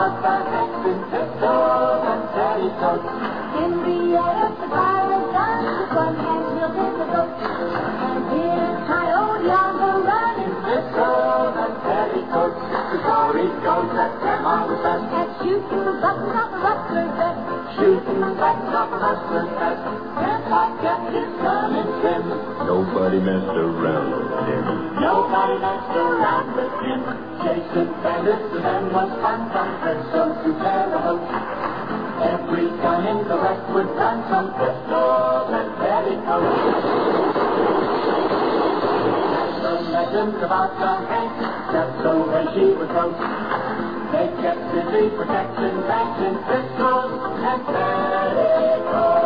was the next in pistols and petticoats. In the air, the fire is done, with one hand built in the boat. And here's Coyote on the run in pistols and petticoats. The story goes that Grandma was done at shooting buttons off a rustler's vest. Shooting buttons off a rustler's vest. Grandpa kept his gun in trim. Nobody messed around with him. Nobody messed around with him. Chasing bandits to them was fun from Frisco to Terre Haute. Every gun in the West would run some pistols and petticoats. There's the legend about John Hank, just so when she was broke. They kept busy protecting banks in pistols and petticoats.